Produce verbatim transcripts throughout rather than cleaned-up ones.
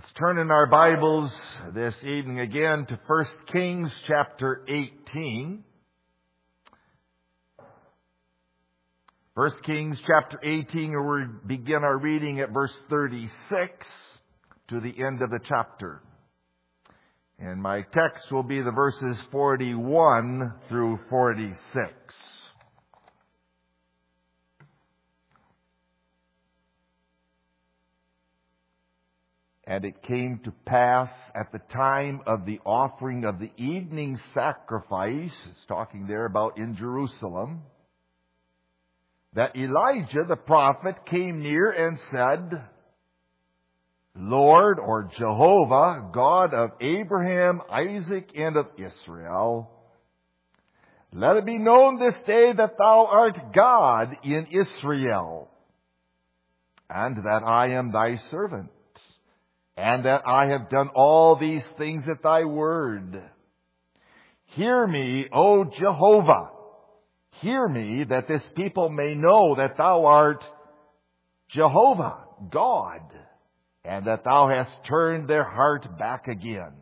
Let's turn in our Bibles this evening again to First Kings chapter eighteen. First Kings chapter eighteen, we begin our reading at verse thirty-six to the end of the chapter. And my text will be the verses forty-one through forty-six. And it came to pass at the time of the offering of the evening sacrifice, it's talking there about in Jerusalem, that Elijah the prophet came near and said, Lord, or Jehovah, God of Abraham, Isaac, and of Israel, let it be known this day that thou art God in Israel, and that I am thy servant, and that I have done all these things at thy word. Hear me, O Jehovah. Hear me, that this people may know that thou art Jehovah, God, and that thou hast turned their heart back again.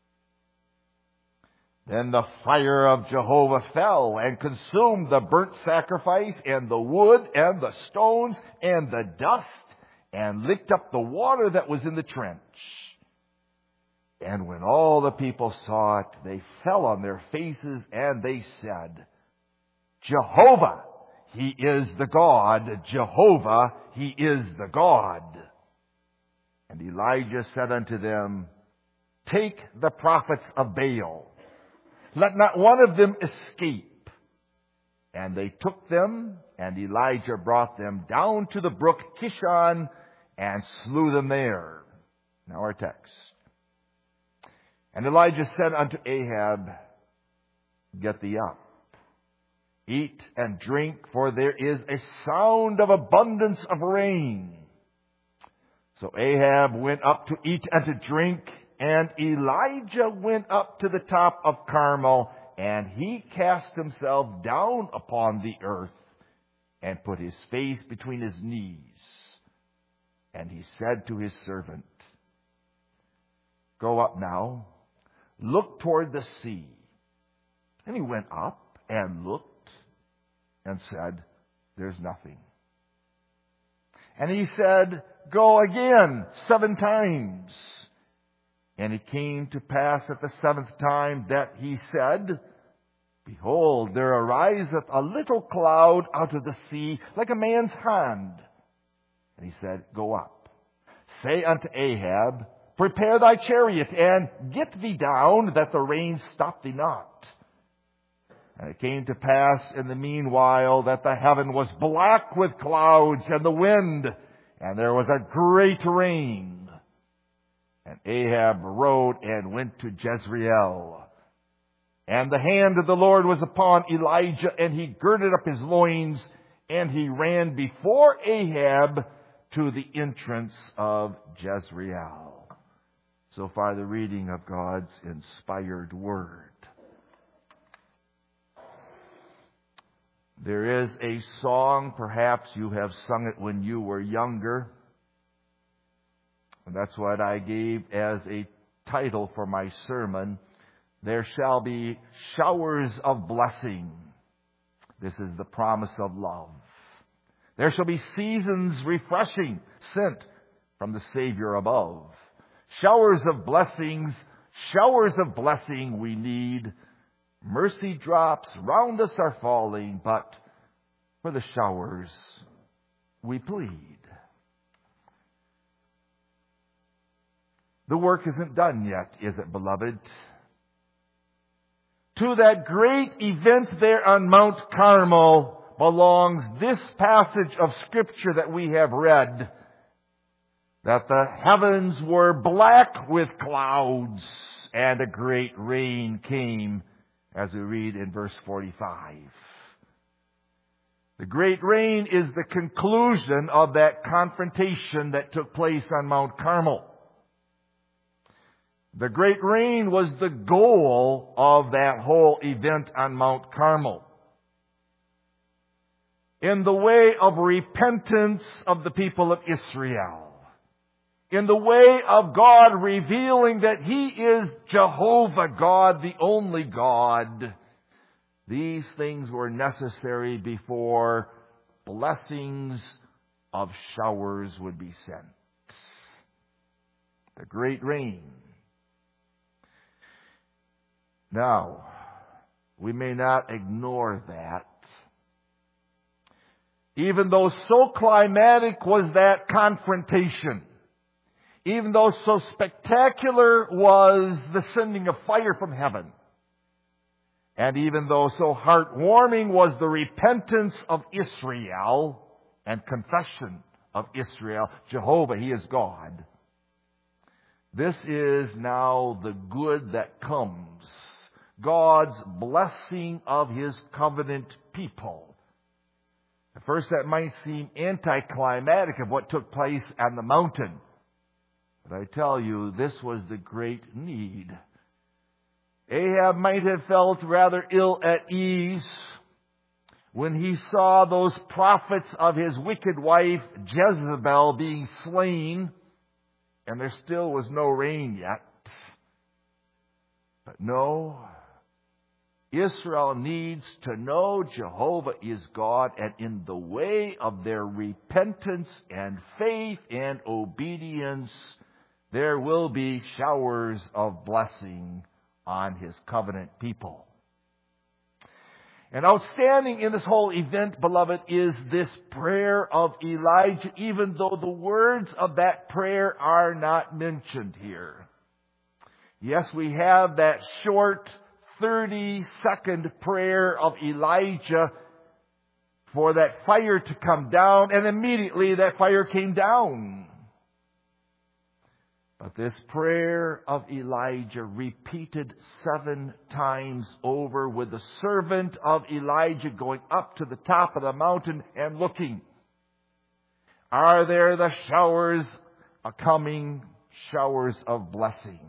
Then the fire of Jehovah fell and consumed the burnt sacrifice and the wood and the stones and the dust, and licked up the water that was in the trench. And when all the people saw it, they fell on their faces, and they said, Jehovah, He is the God. Jehovah, He is the God. And Elijah said unto them, Take the prophets of Baal. Let not one of them escape. And they took them, and Elijah brought them down to the brook Kishon and slew them there. Now our text. And Elijah said unto Ahab, Get thee up, eat and drink, for there is a sound of abundance of rain. So Ahab went up to eat and to drink, and Elijah went up to the top of Carmel, and he cast himself down upon the earth and put his face between his knees. And he said to his servant, Go up now, look toward the sea. And he went up and looked and said, There's nothing. And he said, Go again seven times. And it came to pass at the seventh time that he said, Behold, there ariseth a little cloud out of the sea, like a man's hand. And he said, Go up. Say unto Ahab, Prepare thy chariot, and get thee down, that the rain stop thee not. And it came to pass in the meanwhile that the heaven was black with clouds, and the wind, and there was a great rain. And Ahab rode and went to Jezreel. And the hand of the Lord was upon Elijah, and he girded up his loins, and he ran before Ahab to the entrance of Jezreel. So far, the reading of God's inspired word. There is a song, perhaps you have sung it when you were younger. And that's what I gave as a title for my sermon. There shall be showers of blessing. This is the promise of love. There shall be seasons refreshing, sent from the Savior above. Showers of blessings, showers of blessing we need. Mercy drops round us are falling, but for the showers we plead. The work isn't done yet, is it, beloved? To that great event there on Mount Carmel belongs this passage of Scripture that we have read, that the heavens were black with clouds and a great rain came, as we read in verse forty-five. The great rain is the conclusion of that confrontation that took place on Mount Carmel. The great rain was the goal of that whole event on Mount Carmel. In the way of repentance of the people of Israel. in the way of God, revealing that He is Jehovah God, the only God. These things were necessary before blessings of showers would be sent. The great rain. Now, we may not ignore that. Even though so climatic was that confrontation, even though so spectacular was the sending of fire from heaven, and even though so heartwarming was the repentance of Israel and confession of Israel, Jehovah, He is God. This is now the good that comes. God's blessing of His covenant people. At first that might seem anticlimactic of what took place on the mountain. But I tell you, this was the great need. Ahab might have felt rather ill at ease when he saw those prophets of his wicked wife Jezebel being slain, and there still was no rain yet. But no, Israel needs to know Jehovah is God, and in the way of their repentance and faith and obedience, there will be showers of blessing on His covenant people. And outstanding in this whole event, beloved, is this prayer of Elijah, even though the words of that prayer are not mentioned here. Yes, we have that short thirty-second prayer of Elijah for that fire to come down, and immediately that fire came down. But this prayer of Elijah, repeated seven times over, with the servant of Elijah going up to the top of the mountain and looking. Are there the showers, a coming showers of blessings?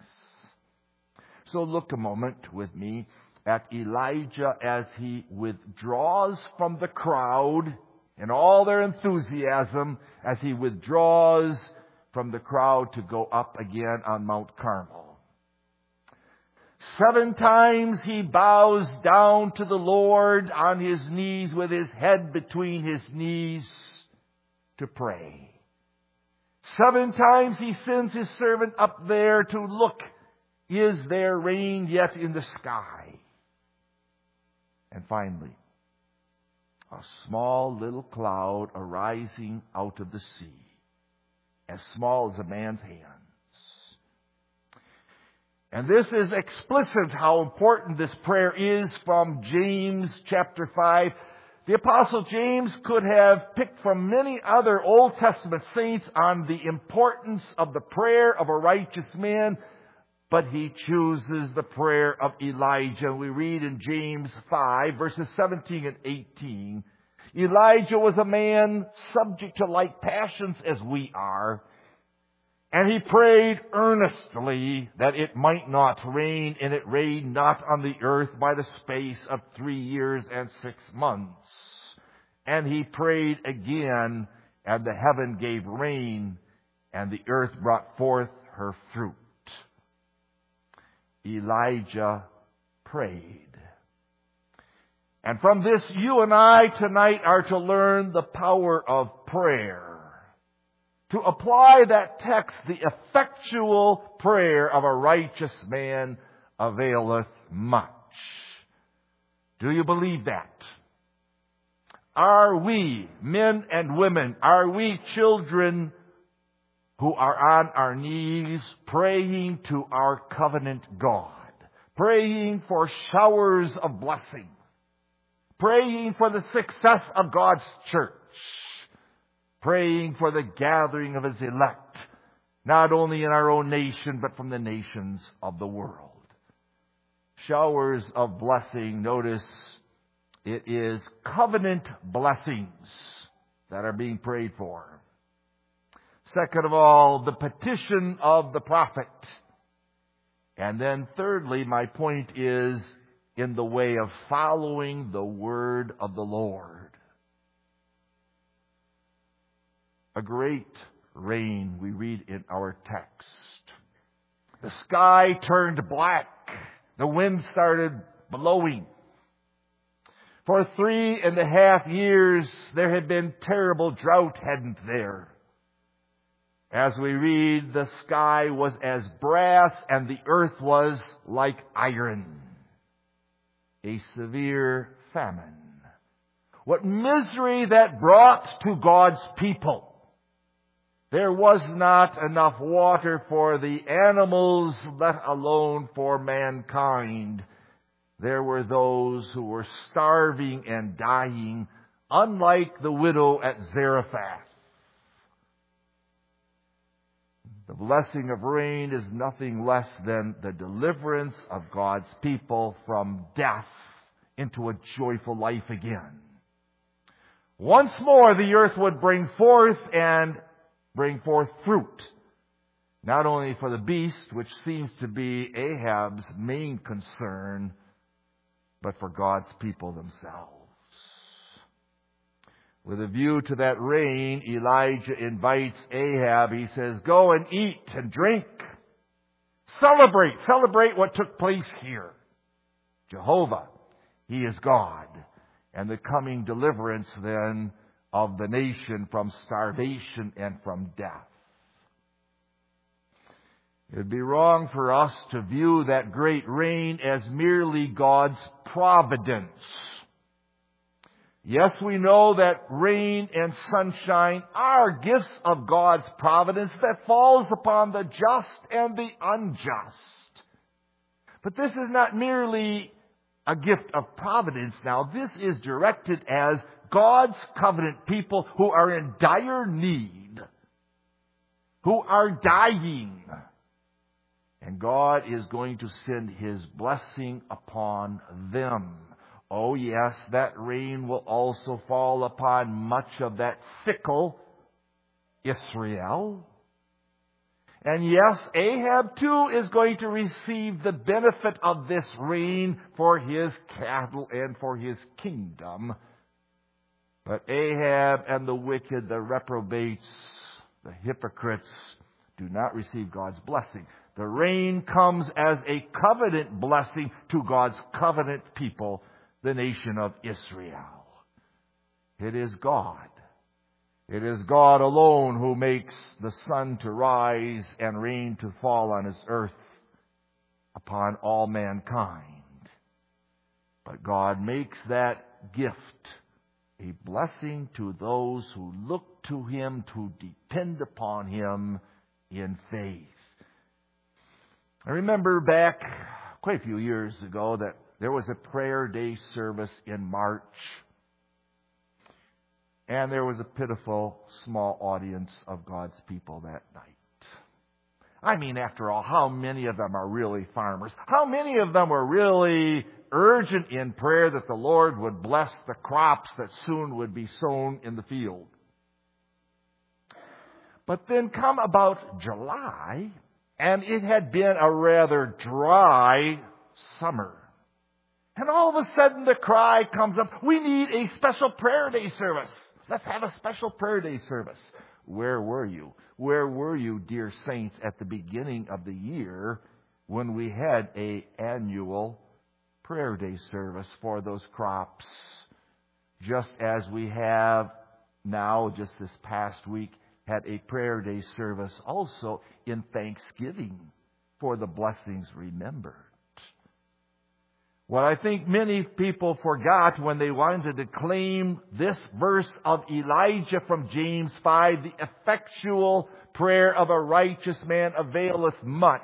So look a moment with me at Elijah as he withdraws from the crowd and all their enthusiasm, as he withdraws from the crowd to go up again on Mount Carmel. Seven times he bows down to the Lord on his knees with his head between his knees to pray. Seven times he sends his servant up there to look, is there rain yet in the sky? And finally, a small little cloud arising out of the sea, as small as a man's hands. And this is explicit how important this prayer is from James chapter five. The Apostle James could have picked from many other Old Testament saints on the importance of the prayer of a righteous man, but he chooses the prayer of Elijah. We read in James five, verses seventeen and eighteen, Elijah was a man subject to like passions as we are, and he prayed earnestly that it might not rain, and it rained not on the earth by the space of three years and six months. And he prayed again, and the heaven gave rain, and the earth brought forth her fruit. Elijah prayed. And from this, you and I tonight are to learn the power of prayer. To apply that text, the effectual prayer of a righteous man availeth much. Do you believe that? Are we, men and women, are we children who are on our knees praying to our covenant God, praying for showers of blessing, praying for the success of God's church, praying for the gathering of His elect, not only in our own nation, but from the nations of the world? Showers of blessing, notice it is covenant blessings that are being prayed for. Second of all, the petition of the prophet. And then thirdly, my point is in the way of following the word of the Lord. A great rain we read in our text. The sky turned black. The wind started blowing. For three and a half years, there had been terrible drought, hadn't there? As we read, the sky was as brass and the earth was like iron. A severe famine. What misery that brought to God's people. There was not enough water for the animals, let alone for mankind. There were those who were starving and dying, unlike the widow at Zarephath. The blessing of rain is nothing less than the deliverance of God's people from death into a joyful life again. Once more the earth would bring forth and bring forth fruit, not only for the beast, which seems to be Ahab's main concern, but for God's people themselves. With a view to that rain, Elijah invites Ahab. He says, go and eat and drink. Celebrate. Celebrate what took place here. Jehovah, He is God. And the coming deliverance then of the nation from starvation and from death. It would be wrong for us to view that great rain as merely God's providence. Yes, we know that rain and sunshine are gifts of God's providence that falls upon the just and the unjust. But this is not merely a gift of providence now. This is directed as God's covenant people who are in dire need, who are dying. And God is going to send His blessing upon them. Oh yes, that rain will also fall upon much of that fickle Israel. And yes, Ahab too is going to receive the benefit of this rain for his cattle and for his kingdom. But Ahab and the wicked, the reprobates, the hypocrites, do not receive God's blessing. The rain comes as a covenant blessing to God's covenant people, the nation of Israel. It is God. It is God alone who makes the sun to rise and rain to fall on His earth upon all mankind. But God makes that gift a blessing to those who look to Him, to depend upon Him in faith. I remember back quite a few years ago that there was a prayer day service in March. And there was a pitiful small audience of God's people that night. I mean, after all, how many of them are really farmers? How many of them were really urgent in prayer that the Lord would bless the crops that soon would be sown in the field? But then come about July, and it had been a rather dry summer. And all of a sudden the cry comes up, we need a special prayer day service. Let's have a special prayer day service. Where were you? Where were you, dear saints, at the beginning of the year when we had a annual prayer day service for those crops? Just as we have now, just this past week, had a prayer day service also in thanksgiving for the blessings remembered. What I think many people forgot when they wanted to claim this verse of Elijah from James five, the effectual prayer of a righteous man availeth much.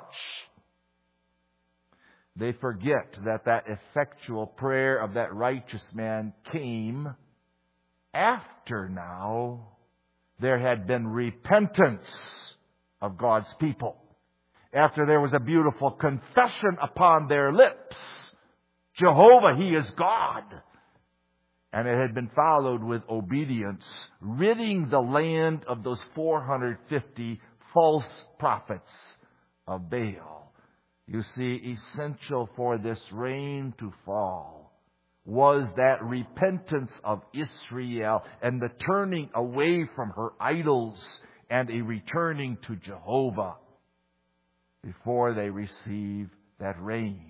They forget that that effectual prayer of that righteous man came after now there had been repentance of God's people. After there was a beautiful confession upon their lips. Jehovah, He is God. And it had been followed with obedience, ridding the land of those four hundred fifty false prophets of Baal. You see, essential for this rain to fall was that repentance of Israel and the turning away from her idols and a returning to Jehovah before they receive that rain.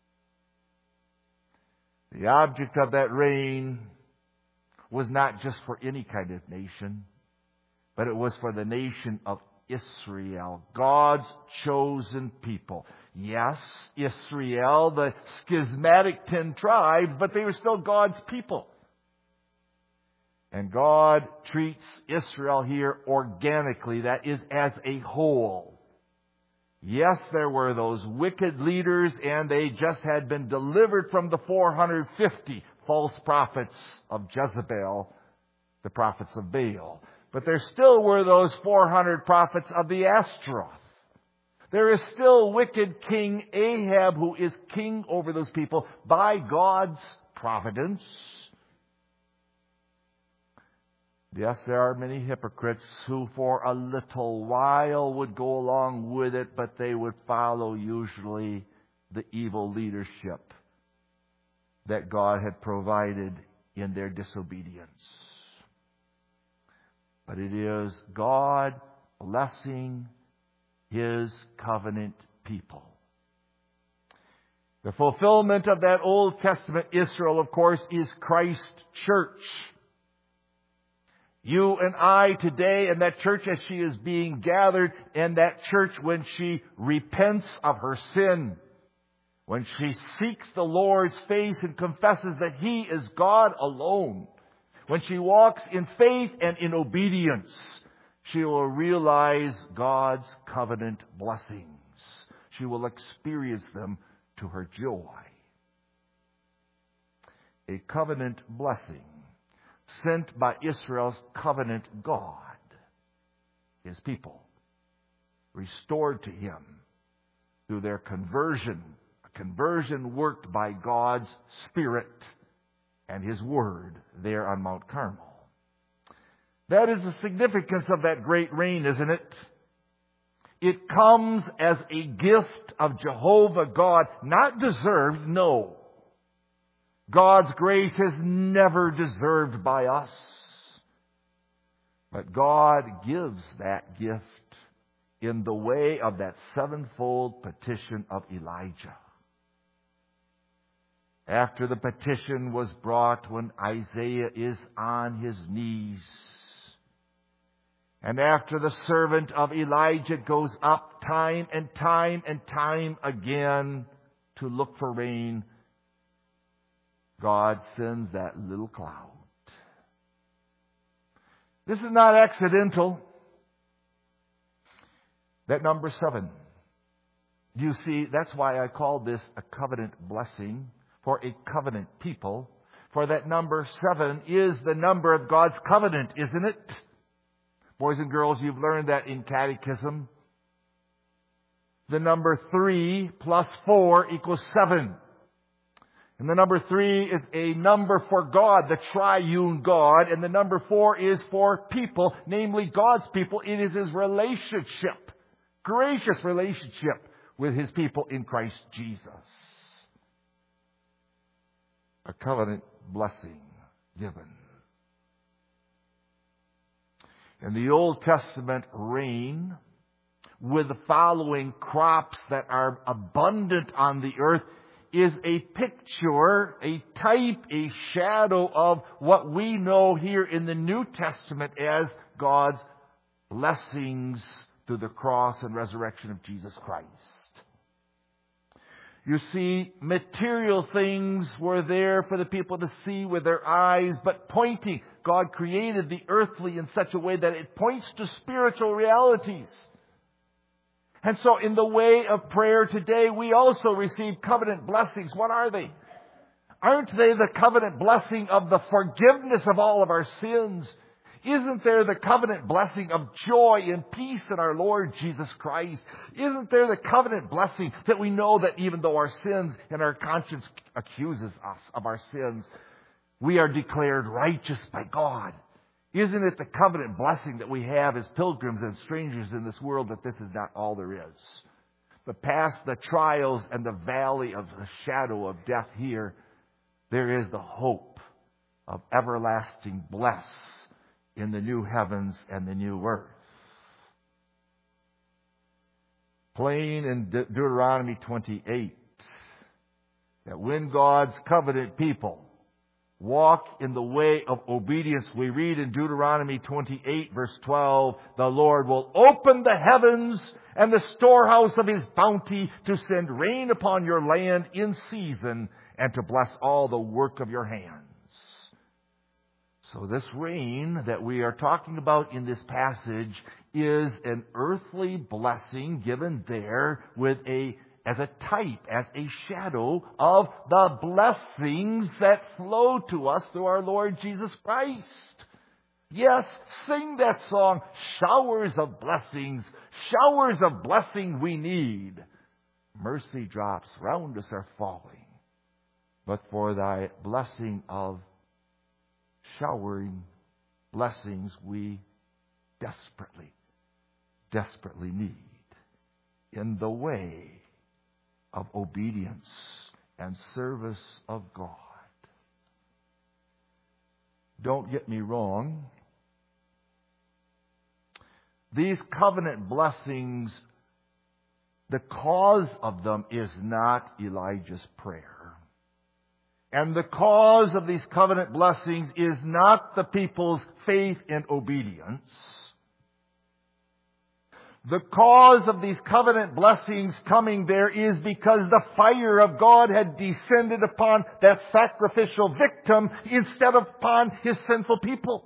The object of that rain was not just for any kind of nation, but it was for the nation of Israel, God's chosen people. Yes, Israel, the schismatic ten tribes, but they were still God's people. And God treats Israel here organically, that is, as a whole. Yes, there were those wicked leaders, and they just had been delivered from the four hundred fifty false prophets of Jezebel, the prophets of Baal. But there still were those four hundred prophets of the Ashtaroth. There is still wicked King Ahab, who is king over those people by God's providence. Yes, there are many hypocrites who for a little while would go along with it, but they would follow usually the evil leadership that God had provided in their disobedience. But it is God blessing His covenant people. The fulfillment of that Old Testament Israel, of course, is Christ's church. You and I today, and that church as she is being gathered, and that church when she repents of her sin, when she seeks the Lord's face and confesses that He is God alone, when she walks in faith and in obedience, she will realize God's covenant blessings. She will experience them to her joy. A covenant blessing sent by Israel's covenant God, His people, restored to Him through their conversion, a conversion worked by God's Spirit and His Word there on Mount Carmel. That is the significance of that great rain, isn't it? It comes as a gift of Jehovah God, not deserved, no. God's grace is never deserved by us. But God gives that gift in the way of that sevenfold petition of Elijah. After the petition was brought when Isaiah is on his knees, and after the servant of Elijah goes up time and time and time again to look for rain, God sends that little cloud. This is not accidental. That number seven. You see, that's why I call this a covenant blessing for a covenant people. For that number seven is the number of God's covenant, isn't it? Boys and girls, you've learned that in catechism. The number three plus four equals seven. And the number three is a number for God, the triune God. And the number four is for people, namely God's people. It is His relationship, gracious relationship with His people in Christ Jesus. A covenant blessing given. In the Old Testament, rain, with the following crops that are abundant on the earth, is a picture, a type, a shadow of what we know here in the New Testament as God's blessings through the cross and resurrection of Jesus Christ. You see, material things were there for the people to see with their eyes, but pointing. God created the earthly in such a way that it points to spiritual realities. And so in the way of prayer today, we also receive covenant blessings. What are they? Aren't they the covenant blessing of the forgiveness of all of our sins? Isn't there the covenant blessing of joy and peace in our Lord Jesus Christ? Isn't there the covenant blessing that we know that even though our sins and our conscience accuses us of our sins, we are declared righteous by God? Isn't it the covenant blessing that we have as pilgrims and strangers in this world that this is not all there is? But past the trials and the valley of the shadow of death here, there is the hope of everlasting bliss in the new heavens and the new earth. plain in De- Deuteronomy twenty-eight that when God's covenant people walk in the way of obedience, we read in Deuteronomy twenty-eight verse twelve, the Lord will open the heavens and the storehouse of His bounty to send rain upon your land in season and to bless all the work of your hands. So this rain that we are talking about in this passage is an earthly blessing given there with a as a type, as a shadow of the blessings that flow to us through our Lord Jesus Christ. Yes, sing that song, showers of blessings, showers of blessing we need. Mercy drops round us are falling, but for thy blessing of showering blessings we desperately, desperately need in the way of obedience and service of God. Don't get me wrong. These covenant blessings, the cause of them is not Elijah's prayer. And the cause of these covenant blessings is not the people's faith and obedience. The cause of these covenant blessings coming there is because the fire of God had descended upon that sacrificial victim instead of upon His sinful people.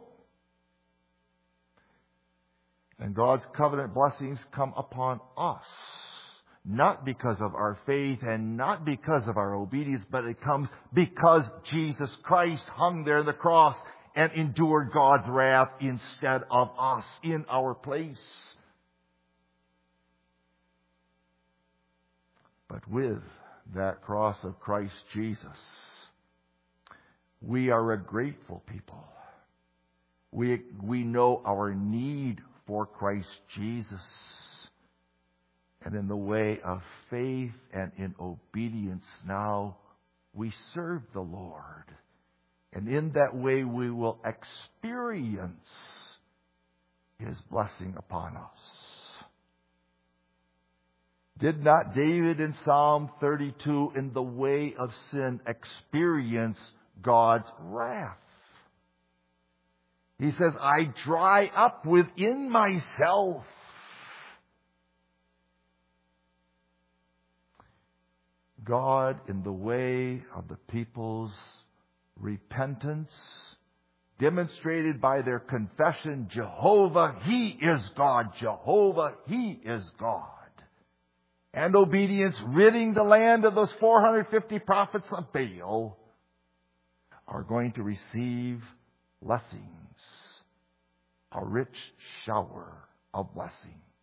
And God's covenant blessings come upon us, not because of our faith and not because of our obedience, but it comes because Jesus Christ hung there on the cross and endured God's wrath instead of us in our place. But with that cross of Christ Jesus, we are a grateful people. We, we know our need for Christ Jesus. And in the way of faith and in obedience now, we serve the Lord. And in that way we will experience His blessing upon us. Did not David in Psalm thirty-two, in the way of sin, experience God's wrath? He says, I dry up within myself. God, in the way of the people's repentance, demonstrated by their confession, Jehovah, He is God. Jehovah, He is God. And obedience, ridding the land of those four hundred fifty prophets of Baal, are going to receive blessings, a rich shower of blessings.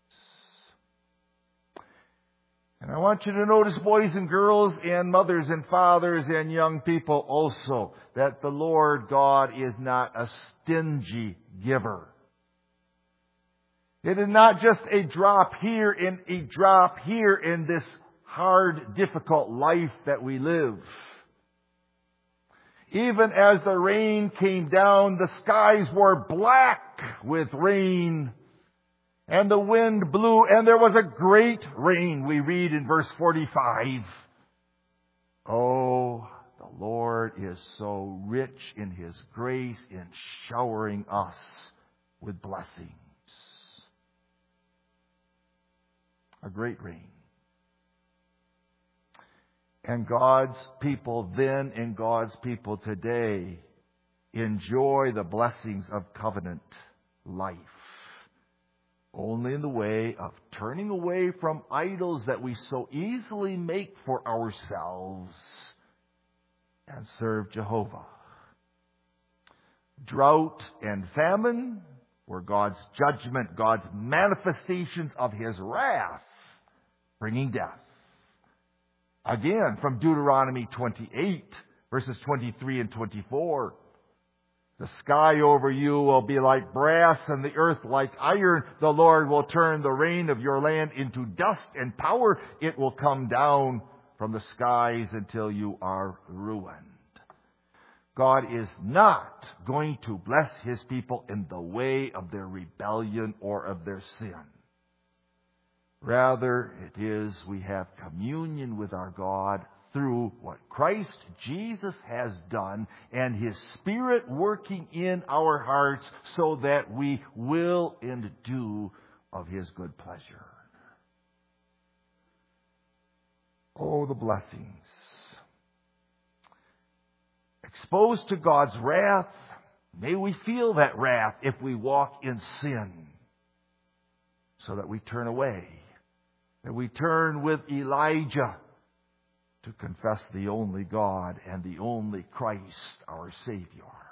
And I want you to notice, boys and girls and mothers and fathers and young people also, that the Lord God is not a stingy giver. It is not just a drop here and a drop here in this hard, difficult life that we live. Even as the rain came down, the skies were black with rain, and the wind blew, and there was a great rain, we read in verse forty-five. Oh, the Lord is so rich in His grace in showering us with blessings. A great rain. And God's people then and God's people today enjoy the blessings of covenant life. Only in the way of turning away from idols that we so easily make for ourselves and serve Jehovah. Drought and famine were God's judgment, God's manifestations of His wrath, bringing death. Again, from Deuteronomy twenty-eight, verses twenty-three and twenty-four. The sky over you will be like brass and the earth like iron. The Lord will turn the rain of your land into dust and power. It will come down from the skies until you are ruined. God is not going to bless His people in the way of their rebellion or of their sin. Rather, it is we have communion with our God through what Christ Jesus has done and His Spirit working in our hearts so that we will and do of His good pleasure. Oh, the blessings. Exposed to God's wrath, may we feel that wrath if we walk in sin, so that we turn away, that we turn with Elijah to confess the only God and the only Christ, our Savior.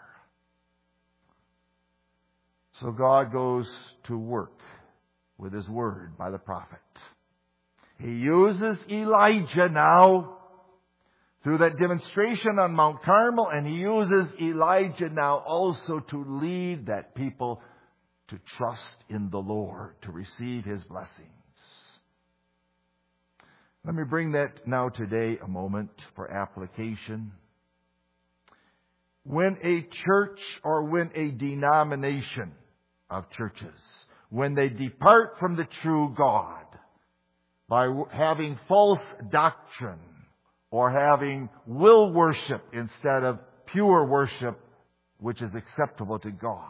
So God goes to work with His Word by the prophet. He uses Elijah now through that demonstration on Mount Carmel, and He uses Elijah now also to lead that people to trust in the Lord, to receive His blessings. Let me bring that now today a moment for application. When a church or when a denomination of churches, when they depart from the true God by having false doctrine or having will worship instead of pure worship, which is acceptable to God,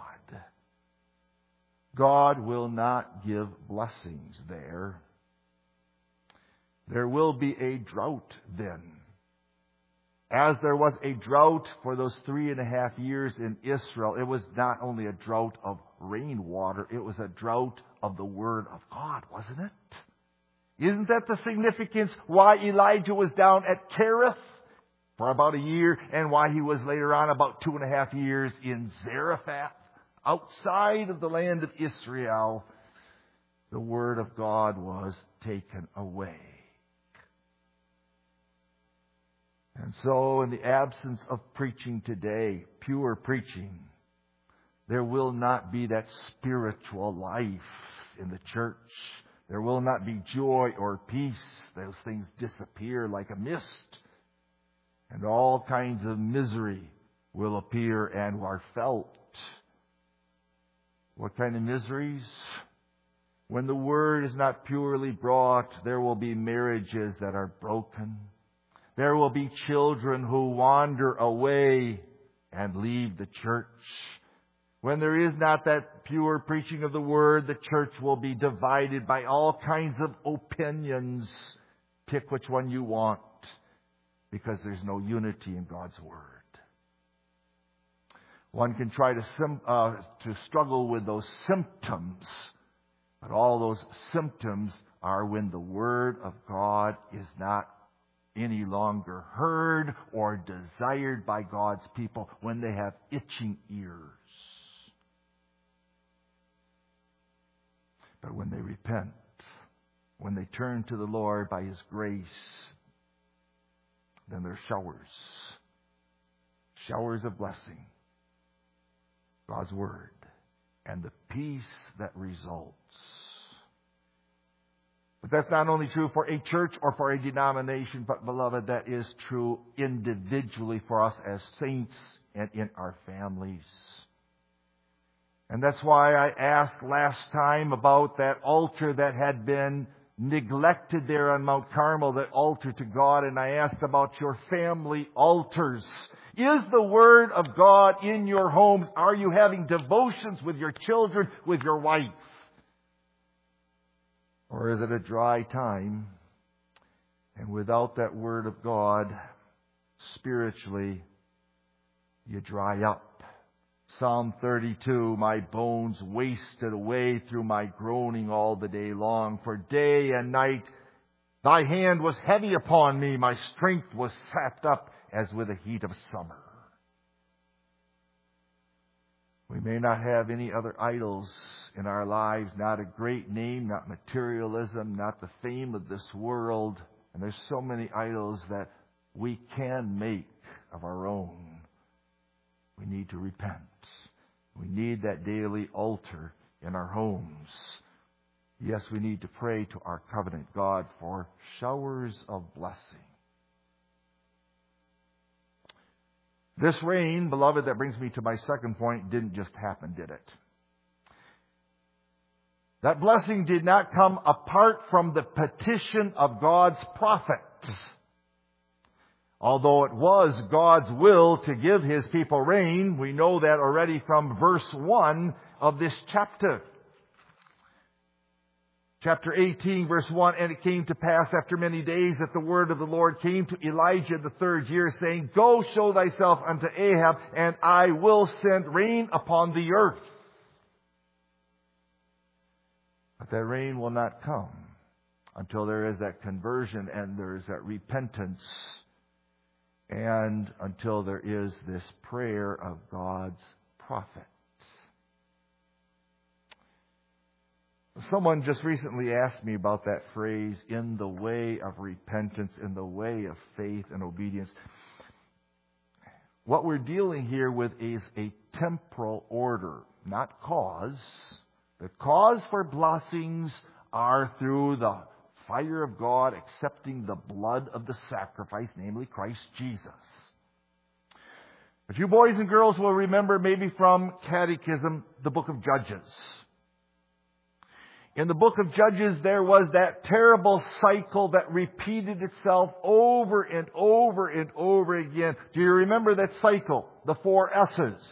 God will not give blessings there. There will be a drought then. As there was a drought for those three and a half years in Israel, it was not only a drought of rainwater, it was a drought of the Word of God, wasn't it? Isn't that the significance why Elijah was down at Kerith for about a year and why he was later on about two and a half years in Zarephath, outside of the land of Israel? The Word of God was taken away. And so, in the absence of preaching today, pure preaching, there will not be that spiritual life in the church. There will not be joy or peace. Those things disappear like a mist. And all kinds of misery will appear and are felt. What kind of miseries? When the Word is not purely brought, there will be marriages that are broken. There will be children who wander away and leave the church. When there is not that pure preaching of the Word, the church will be divided by all kinds of opinions. Pick which one you want, because there's no unity in God's Word. One can try to sim- uh, to struggle with those symptoms, but all those symptoms are when the Word of God is not any longer heard or desired by God's people, when they have itching ears. But when they repent, when they turn to the Lord by His grace, then there are showers. Showers of blessing. God's Word. And the peace that results. But that's not only true for a church or for a denomination, but, beloved, that is true individually for us as saints and in our families. And that's why I asked last time about that altar that had been neglected there on Mount Carmel, that altar to God, and I asked about your family altars. Is the Word of God in your homes? Are you having devotions with your children, with your wife? Or is it a dry time? And without that Word of God, spiritually, you dry up. Psalm thirty-two, my bones wasted away through my groaning all the day long. For day and night, Thy hand was heavy upon me. My strength was sapped up as with the heat of summer. We may not have any other idols in our lives, not a great name, not materialism, not the fame of this world. And there's so many idols that we can make of our own. We need to repent. We need that daily altar in our homes. Yes, we need to pray to our covenant God for showers of blessing. This rain, beloved, that brings me to my second point, didn't just happen, did it? That blessing did not come apart from the petition of God's prophets. Although it was God's will to give His people rain, we know that already from verse one of this chapter. Chapter eighteen, verse one, and it came to pass after many days that the word of the Lord came to Elijah the third year, saying, Go show thyself unto Ahab, and I will send rain upon the earth. But that rain will not come until there is that conversion and there is that repentance, and until there is this prayer of God's prophet. Someone just recently asked me about that phrase, in the way of repentance, in the way of faith and obedience. What we're dealing here with is a temporal order, not cause. The cause for blessings are through the fire of God, accepting the blood of the sacrifice, namely Christ Jesus. But you boys and girls will remember maybe from catechism, the book of Judges. In the book of Judges, there was that terrible cycle that repeated itself over and over and over again. Do you remember that cycle? The four S's.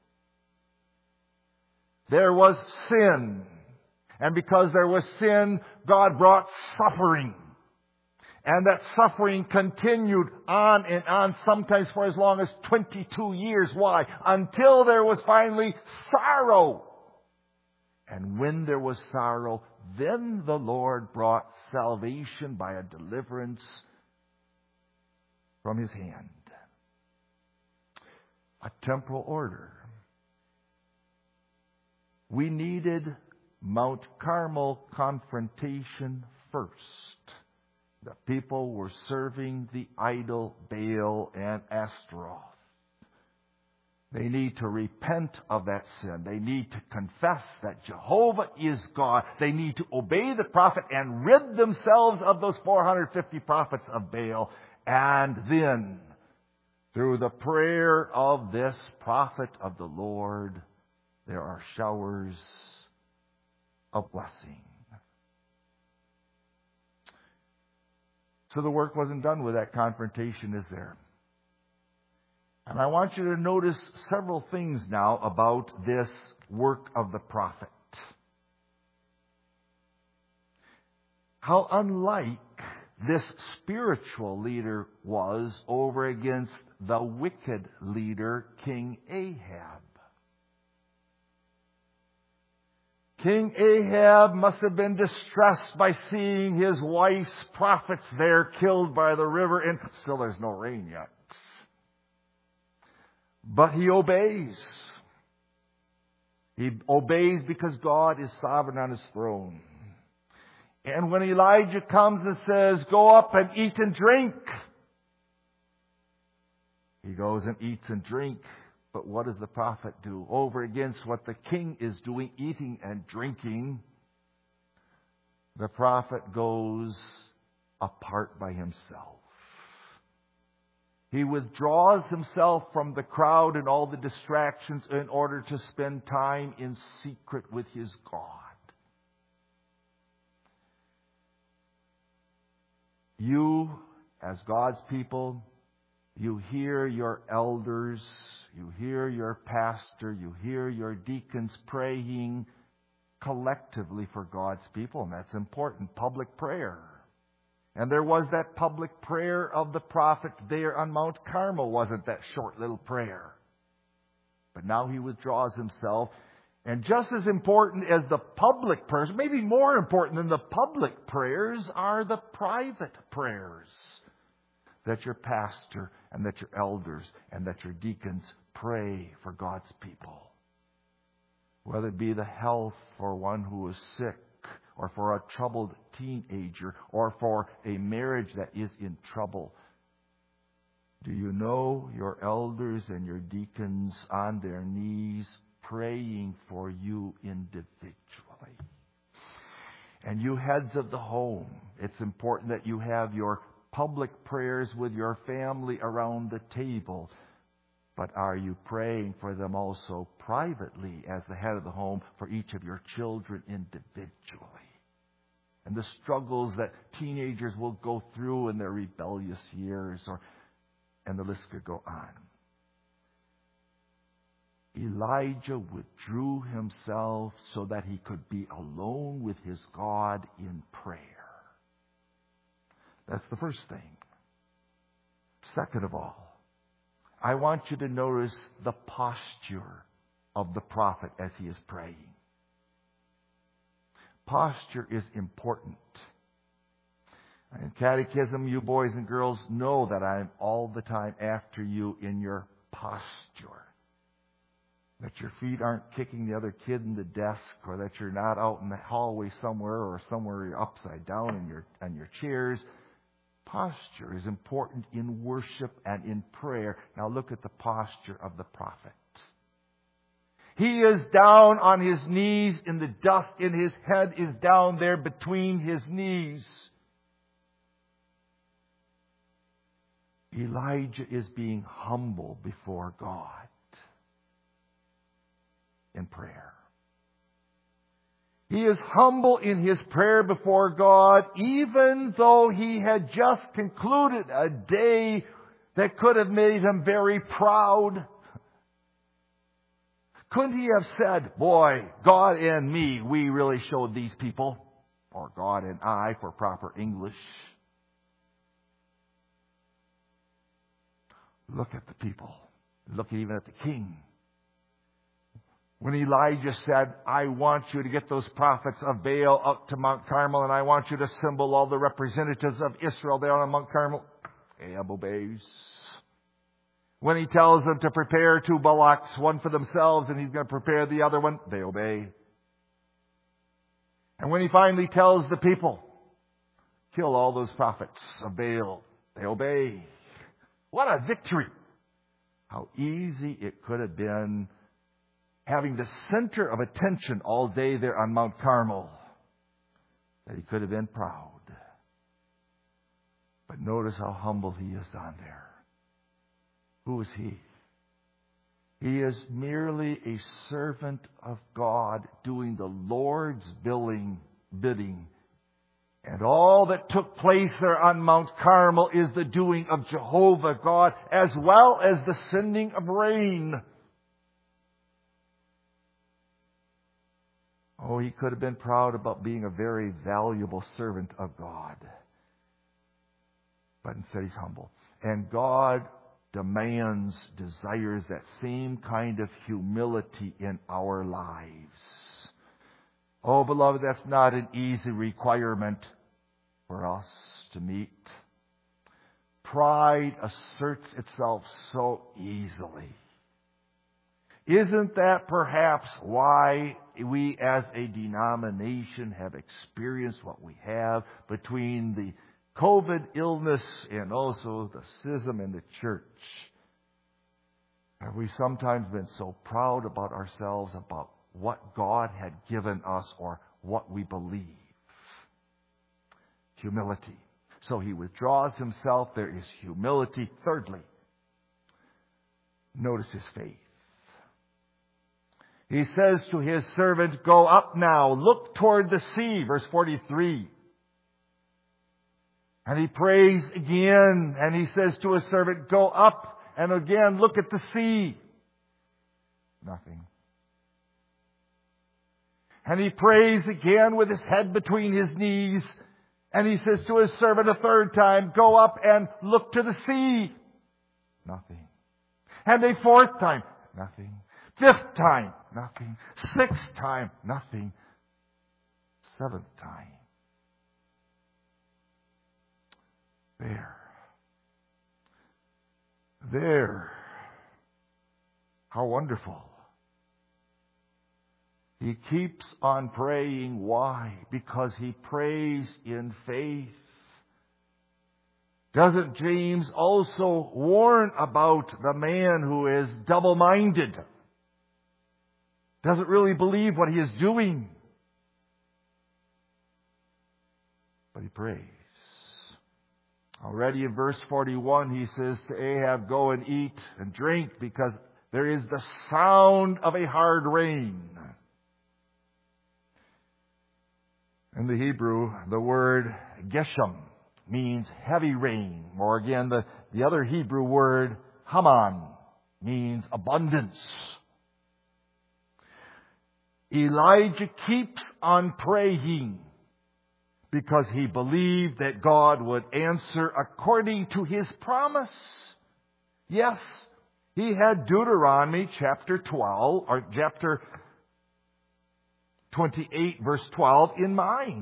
There was sin. And because there was sin, God brought suffering. And that suffering continued on and on, sometimes for as long as twenty-two years. Why? Until there was finally sorrow. And when there was sorrow, then the Lord brought salvation by a deliverance from His hand. A temporal order. We needed Mount Carmel confrontation first. The people were serving the idol Baal and Ashtaroth. They need to repent of that sin. They need to confess that Jehovah is God. They need to obey the prophet and rid themselves of those four hundred fifty prophets of Baal. And then, through the prayer of this prophet of the Lord, there are showers of blessing. So the work wasn't done with that confrontation, is there? And I want you to notice several things now about this work of the prophet. How unlike this spiritual leader was over against the wicked leader, King Ahab. King Ahab must have been distressed by seeing his wife's prophets there killed by the river, and still there's no rain yet. But he obeys. He obeys because God is sovereign on His throne. And when Elijah comes and says, Go up and eat and drink, he goes and eats and drinks. But what does the prophet do? Over against what the king is doing, eating and drinking, the prophet goes apart by himself. He withdraws himself from the crowd and all the distractions in order to spend time in secret with his God. You, as God's people, you hear your elders, you hear your pastor, you hear your deacons praying collectively for God's people, and that's important. Public prayer. And there was that public prayer of the prophet there on Mount Carmel, wasn't that short little prayer? But now he withdraws himself. And just as important as the public prayers, maybe more important than the public prayers, are the private prayers that your pastor and that your elders and that your deacons pray for God's people. Whether it be the health for one who is sick, or for a troubled teenager, or for a marriage that is in trouble. Do you know your elders and your deacons on their knees praying for you individually? And you heads of the home, it's important that you have your public prayers with your family around the table. But are you praying for them also privately as the head of the home for each of your children individually? And the struggles that teenagers will go through in their rebellious years, or and the list could go on. Elijah withdrew himself so that he could be alone with his God in prayer. That's the first thing. Second of all, I want you to notice the posture of the prophet as he is praying. Posture is important. In catechism, you boys and girls know that I'm all the time after you in your posture. That your feet aren't kicking the other kid in the desk, or that you're not out in the hallway somewhere, or somewhere you're upside down in your, on your chairs. Posture is important in worship and in prayer. Now look at the posture of the prophet. He is down on his knees in the dust, and his head is down there between his knees. Elijah is being humble before God in prayer. He is humble in his prayer before God, even though he had just concluded a day that could have made him very proud. Couldn't he have said, boy, God and me, we really showed these people, or God and I for proper English. Look at the people. Look even at the king. When Elijah said, I want you to get those prophets of Baal up to Mount Carmel, and I want you to assemble all the representatives of Israel there on Mount Carmel, Ahab obeys. When he tells them to prepare two bullocks, one for themselves, and he's going to prepare the other one, they obey. And when he finally tells the people, kill all those prophets of Baal, they obey. What a victory! How easy it could have been having the center of attention all day there on Mount Carmel, that he could have been proud. But notice how humble he is down there. Who is he? He is merely a servant of God doing the Lord's billing, bidding. And all that took place there on Mount Carmel is the doing of Jehovah God, as well as the sending of rain. Oh, he could have been proud about being a very valuable servant of God. But instead he's humble. And God demands, desires that same kind of humility in our lives. Oh, beloved, that's not an easy requirement for us to meet. Pride asserts itself so easily. Isn't that perhaps why we as a denomination have experienced what we have between the COVID illness and also the schism in the church? Have we sometimes been so proud about ourselves, about what God had given us or what we believe? Humility. So he withdraws himself. There is humility. Thirdly, notice his faith. He says to his servant, go up now, look toward the sea, verse forty-three. And he prays again, and he says to his servant, go up, and again look at the sea. Nothing. And he prays again with his head between his knees, and he says to his servant a third time, go up and look to the sea. Nothing. And a fourth time, nothing. Fifth time, nothing. Sixth time, nothing. Seventh time. There. There. How wonderful. He keeps on praying. Why? Because he prays in faith. Doesn't James also warn about the man who is double-minded? Doesn't really believe what he is doing. But he prays. Already in verse forty-one, he says to Ahab, go and eat and drink, because there is the sound of a hard rain. In the Hebrew, the word geshem means heavy rain. Or again, the, the other Hebrew word haman means abundance. Elijah keeps on praying because he believed that God would answer according to His promise. Yes, he had Deuteronomy chapter twelve, or chapter twenty-eight, verse twelve in mind.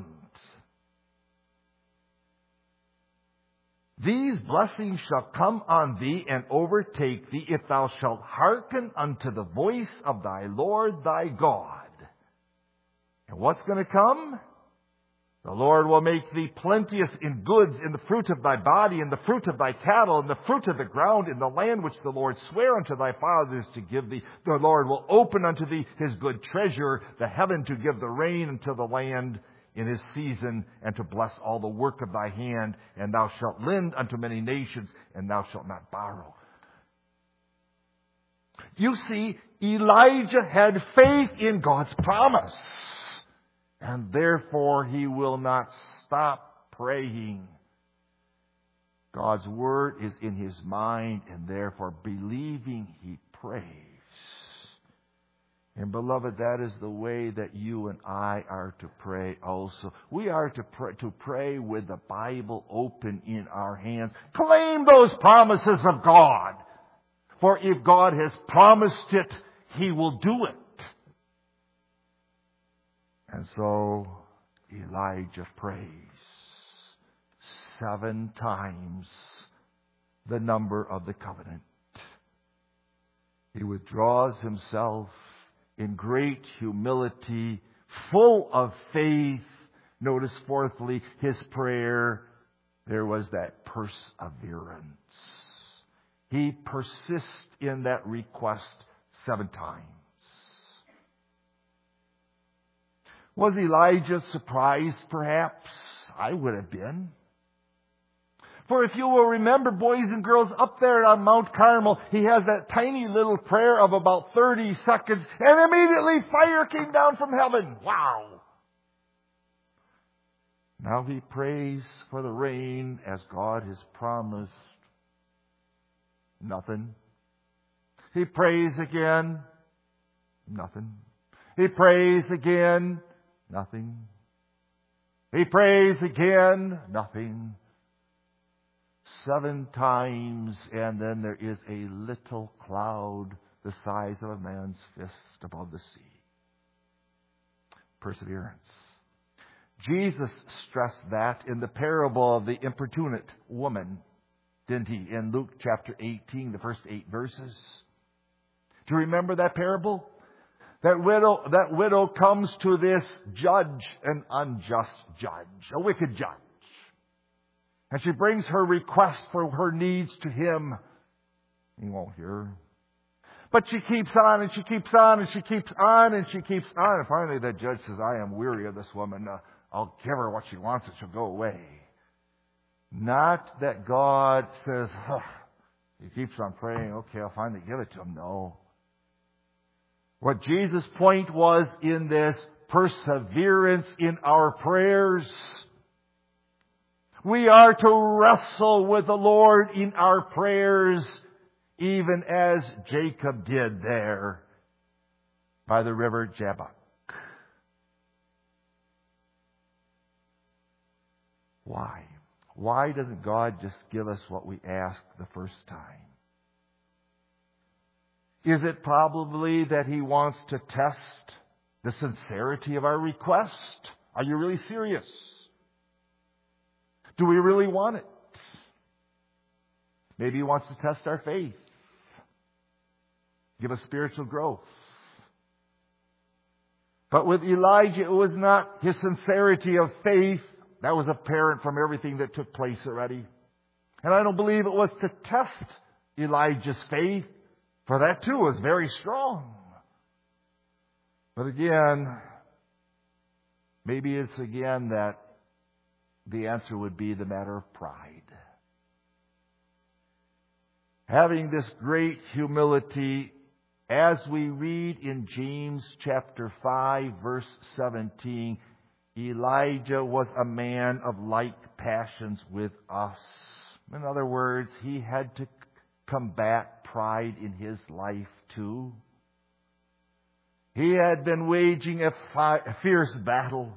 These blessings shall come on thee and overtake thee, if thou shalt hearken unto the voice of thy Lord thy God. And what's going to come? The Lord will make thee plenteous in goods, in the fruit of thy body, in the fruit of thy cattle, in the fruit of the ground, in the land which the Lord sware unto thy fathers to give thee. The Lord will open unto thee His good treasure, the heaven, to give the rain unto the land in His season, and to bless all the work of thy hand. And thou shalt lend unto many nations, and thou shalt not borrow. You see, Elijah had faith in God's promise. And therefore, he will not stop praying. God's word is in his mind, and therefore, believing, he prays. And beloved, that is the way that you and I are to pray also. We are to pray, to pray with the Bible open in our hands. Claim those promises of God. For if God has promised it, He will do it. And so Elijah prays seven times the number of the covenant. He withdraws himself in great humility, full of faith. Notice fourthly, his prayer, there was that perseverance. He persists in that request seven times. Was Elijah surprised, perhaps? I would have been. For if you will remember, boys and girls, up there on Mount Carmel, he has that tiny little prayer of about thirty seconds, and immediately fire came down from heaven. Wow! Now he prays for the rain as God has promised. Nothing. He prays again. Nothing. He prays again. Nothing. He prays again. Nothing. Seven times, and then there is a little cloud the size of a man's fist above the sea. Perseverance. Jesus stressed that in the parable of the importunate woman, didn't he? In Luke chapter eighteen, the first eight verses. Do you remember that parable? That widow, that widow comes to this judge, an unjust judge, a wicked judge. And she brings her request for her needs to him. He won't hear her. But she keeps on and she keeps on and she keeps on and she keeps on. And finally that judge says, I am weary of this woman. Uh, I'll give her what she wants and she'll go away. Not that God says, huh, he keeps on praying, okay, I'll finally give it to him. No. What Jesus' point was in this perseverance in our prayers. We are to wrestle with the Lord in our prayers, even as Jacob did there by the river Jabbok. Why? Why doesn't God just give us what we ask the first time? Is it probably that He wants to test the sincerity of our request? Are you really serious? Do we really want it? Maybe He wants to test our faith. Give us spiritual growth. But with Elijah, it was not his sincerity of faith. That was apparent from everything that took place already. And I don't believe it was to test Elijah's faith, for that too was very strong. But again, maybe it's again that the answer would be the matter of pride. Having this great humility, as we read in James chapter five, verse seventeen, Elijah was a man of like passions with us. In other words, he had to combat pride in his life too. He had been waging a, fi- a fierce battle.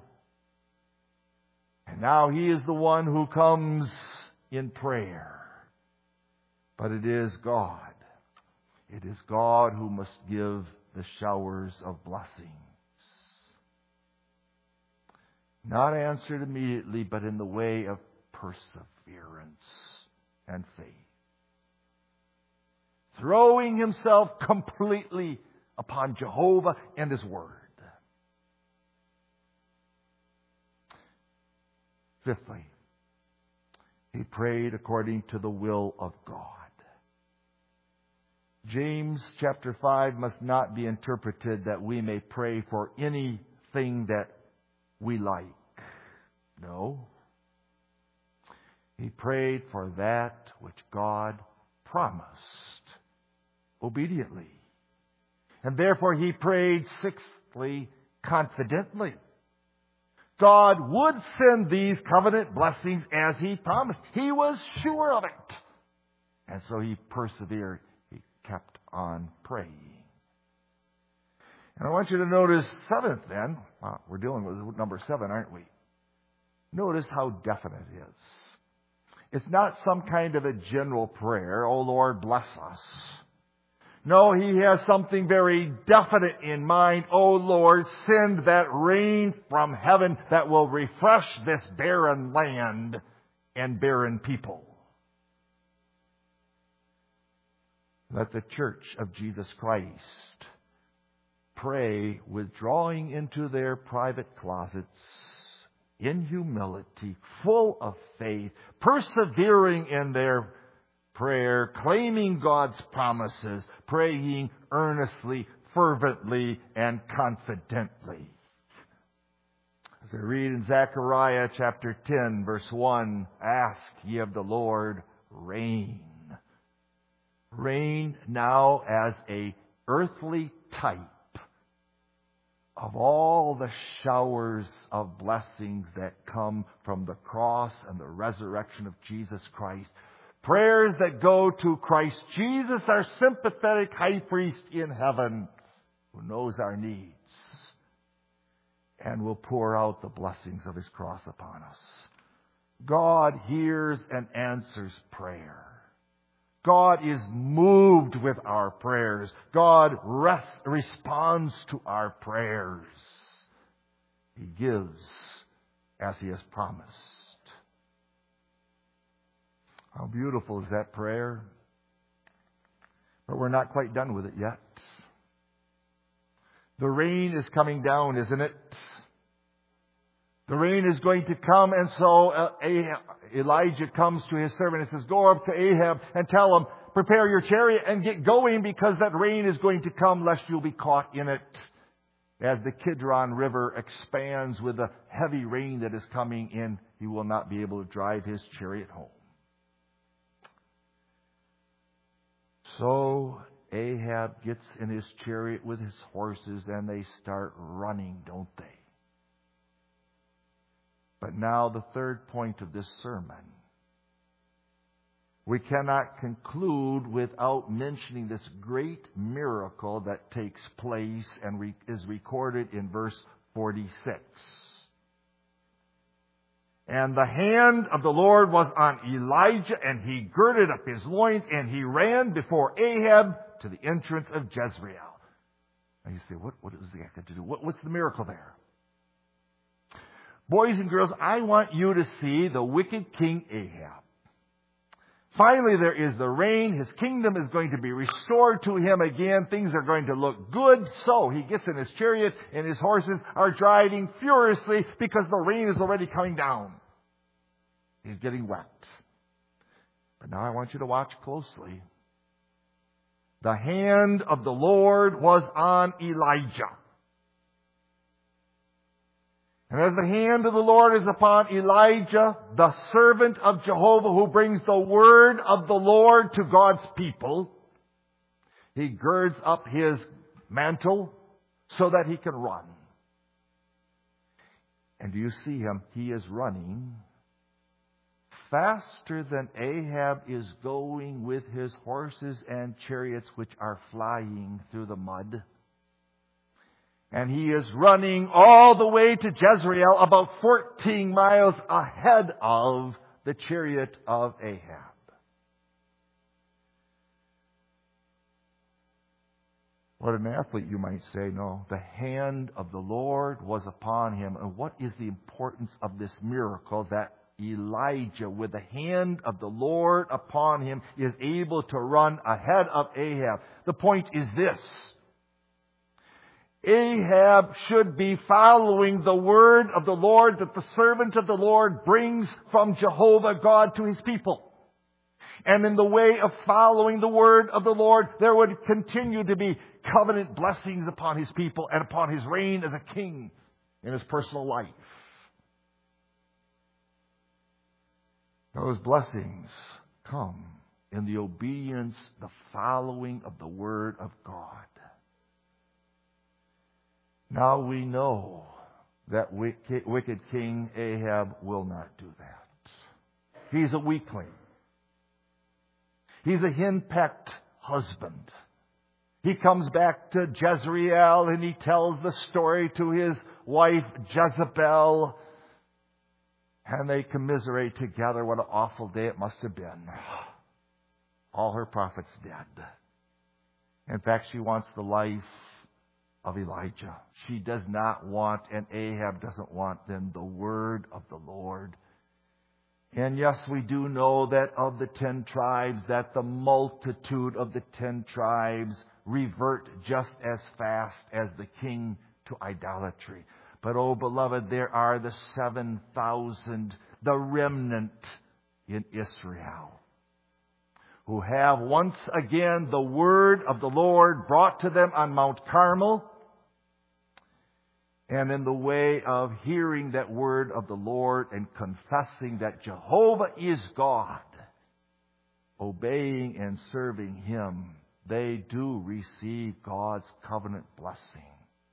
And now he is the one who comes in prayer. But it is God. It is God who must give the showers of blessings. Not answered immediately, but in the way of perseverance and faith. Throwing himself completely upon Jehovah and His Word. Fifthly, he prayed according to the will of God. James chapter five must not be interpreted that we may pray for anything that we like. No. He prayed for that which God promised obediently. And therefore he prayed, sixthly, confidently. God would send these covenant blessings as He promised. He was sure of it. And so he persevered. He kept on praying. And I want you to notice seventh then. Wow, we're dealing with number seven, aren't we? Notice how definite it is. It's not some kind of a general prayer, "Oh Lord, bless us." No, he has something very definite in mind. "Oh Lord, send that rain from heaven that will refresh this barren land and barren people." Let the Church of Jesus Christ pray, withdrawing into their private closets, in humility, full of faith, persevering in their prayer, claiming God's promises, praying earnestly, fervently, and confidently. As I read in Zechariah chapter ten, verse one, "Ask ye of the Lord rain." Rain now as a earthly type of all the showers of blessings that come from the cross and the resurrection of Jesus Christ. Prayers that go to Christ Jesus, our sympathetic high priest in heaven, who knows our needs and will pour out the blessings of His cross upon us. God hears and answers prayer. God is moved with our prayers. God rest, responds to our prayers. He gives as He has promised. How beautiful is that prayer? But we're not quite done with it yet. The rain is coming down, isn't it? The rain is going to come, and so uh, Ahab, Elijah comes to his servant and says, "Go up to Ahab and tell him, prepare your chariot and get going, because that rain is going to come, lest you'll be caught in it." As the Kidron River expands with the heavy rain that is coming in, he will not be able to drive his chariot home. So Ahab gets in his chariot with his horses, and they start running, don't they? But now the third point of this sermon. We cannot conclude without mentioning this great miracle that takes place and re- is recorded in verse forty-six. "And the hand of the Lord was on Elijah, and he girded up his loins, and he ran before Ahab to the entrance of Jezreel." Now you say, what, what does that have to do? What, what's the miracle there? Boys and girls, I want you to see the wicked King Ahab. Finally, there is the rain. His kingdom is going to be restored to him again. Things are going to look good. So he gets in his chariot, and his horses are driving furiously because the rain is already coming down. He's getting wet. But now I want you to watch closely. The hand of the Lord was on Elijah. And as the hand of the Lord is upon Elijah, the servant of Jehovah who brings the word of the Lord to God's people, he girds up his mantle so that he can run. And do you see him? He is running faster than Ahab is going with his horses and chariots which are flying through the mud. And he is running all the way to Jezreel, about fourteen miles ahead of the chariot of Ahab. What an athlete, you might say. No, the hand of the Lord was upon him. And what is the importance of this miracle? That Elijah, with the hand of the Lord upon him, is able to run ahead of Ahab. The point is this. Ahab should be following the word of the Lord that the servant of the Lord brings from Jehovah God to his people. And in the way of following the word of the Lord, there would continue to be covenant blessings upon his people and upon his reign as a king in his personal life. Those blessings come in the obedience, the following of the word of God. Now we know that wicked King Ahab will not do that. He's a weakling. He's a henpecked husband. He comes back to Jezreel and he tells the story to his wife Jezebel. And they commiserate together. What an awful day it must have been. All her prophets dead. In fact, she wants the life of Elijah. She does not want, and Ahab doesn't want, then the word of the Lord. And yes, we do know that of the ten tribes, that the multitude of the ten tribes revert just as fast as the king to idolatry. But, oh beloved, there are the seven thousand, the remnant in Israel, who have once again the word of the Lord brought to them on Mount Carmel. And in the way of hearing that word of the Lord and confessing that Jehovah is God, obeying and serving Him, they do receive God's covenant blessing.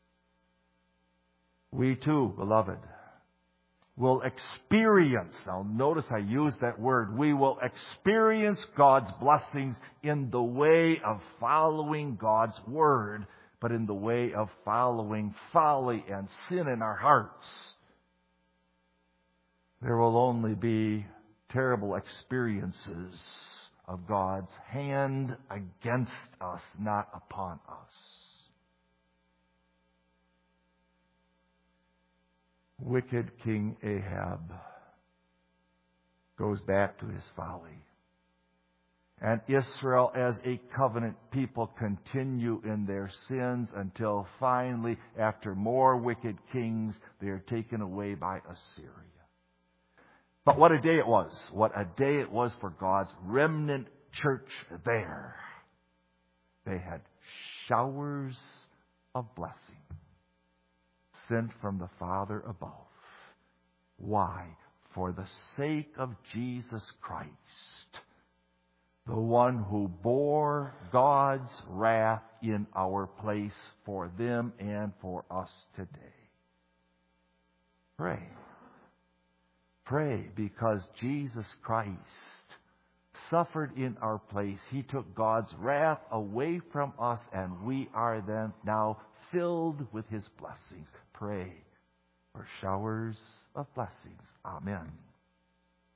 We too, beloved, will experience, now notice I use that word, we will experience God's blessings in the way of following God's word, but in the way of following folly and sin in our hearts. There will only be terrible experiences of God's hand against us, not upon us. Wicked King Ahab goes back to his folly. And Israel as a covenant people continue in their sins until finally, after more wicked kings, they are taken away by Assyria. But what a day it was. What a day it was for God's remnant church there. They had showers of blessing sent from the Father above. Why? For the sake of Jesus Christ, the one who bore God's wrath in our place for them and for us today. Pray. Pray because Jesus Christ suffered in our place. He took God's wrath away from us, and we are then now filled with His blessings. Pray for showers of blessings. Amen.